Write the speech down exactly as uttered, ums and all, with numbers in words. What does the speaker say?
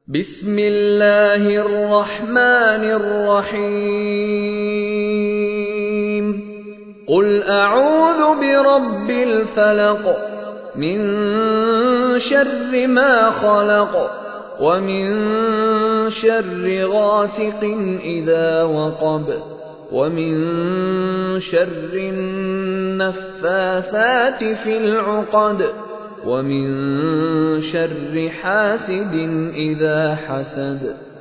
بسم الله الرحمن الرحيم قل أعوذ برب الفلق من شر ما خلق ومن شر غاسق إذا وقب ومن شر النفاثات في العقد ومن شر حاسد إذا حسد